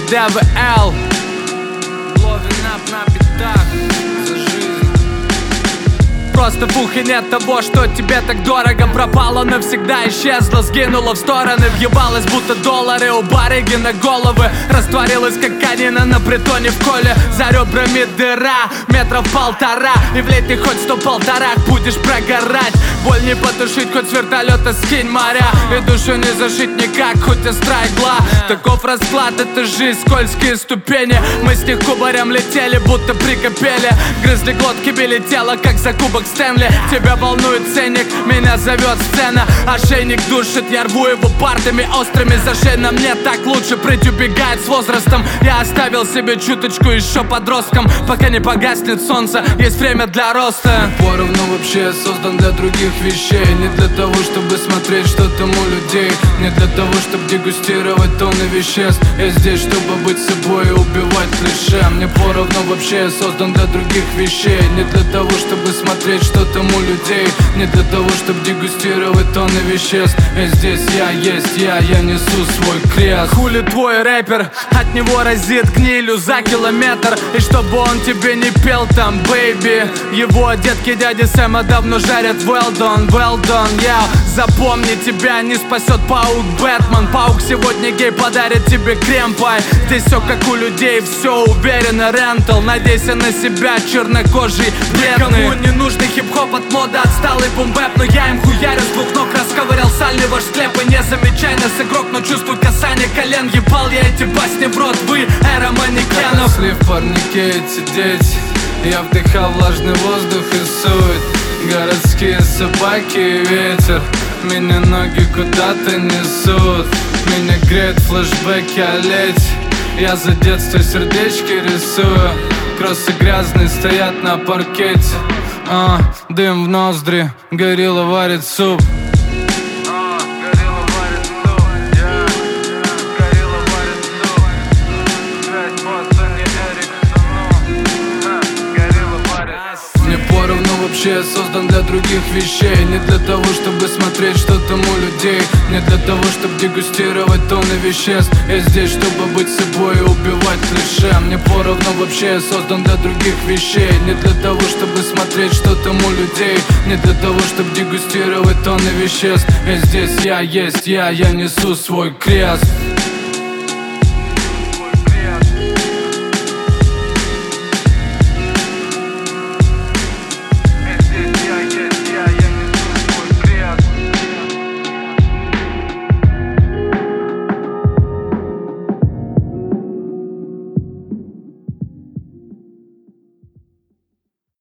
ДВЛ. Blowing up на битах за жизнь. Просто в ухе нет того, что тебе так дорого. Пропало навсегда, исчезло, сгинуло в стороны. Въебалось, будто доллары у барыги на головы. Растворилась, как канина на притоне в коле. За ребрами дыра, метров 1,5. И влей ты хоть 100-1,5 будешь прогорать. Боль не потушить, хоть с вертолета скинь моря. И душу не зашить никак, хоть остра игла. Таков расклад, это жизнь, скользкие ступени. Мы с них кубарем летели, будто прикопели. Грызли глотки, били тело, как за кубок Стэнли. Тебя волнует ценник, меня зовет сцена. Ошейник душит, я рву его партами острыми. За шею на мне так лучше, прыть убегает с возрастом. Я оставил себе чуточку еще подростком. Пока не погаснет солнце, есть время для роста. Поровну вообще создан для других вещей. Не для того, чтобы смотреть, что там у людей. Не для того, чтобы дегустировать тонны веществ. Я здесь, чтобы быть собой и убивать клише. Мне поровну вообще создан для других вещей. Не для того, чтобы смотреть, что там у людей. Не для того, чтобы дегустировать тонны веществ. Я здесь, я есть я несу свой крест. Хули твой рэпер, от него разит гнилью за километр. И чтобы он тебе не пел там, бэйби. Его детки дяди Сэма давно жарят well done, yeah. Запомни, тебя не спасет паук Бэтмен. Паук сегодня гей подарит тебе крем-пай. Здесь все как у людей, все уверенно рентал. Надейся на себя, чернокожий, бедный. Никому не нужный хип-хоп от моды, отсталый бум-бэп. Но я им хуярю с двух ног, расковырял сальный ваш склеп. И не замечай нас игрок, но чувствуй касание колен. Ебал я эти басни в рот, вы эра манекенов. Если в парнике сидеть, я вдыхал влажный воздух и суть. Городские собаки и ветер меня ноги куда-то несут. Меня греют флешбеки о лете. Я за детство сердечки рисую. Кроссы грязные стоят на паркете. Дым в ноздри, горилла варит суп. Вообще создан для других вещей. Не для того, чтобы смотреть, что там у людей. Не для того, чтобы дегустировать тонны веществ. Я здесь, чтобы быть собой и убивать клише. Мне поровну вообще создан для других вещей. Не для того, чтобы смотреть, что там у людей. Не для того, чтобы дегустировать тонны веществ. Я здесь, я есть я несу свой крест.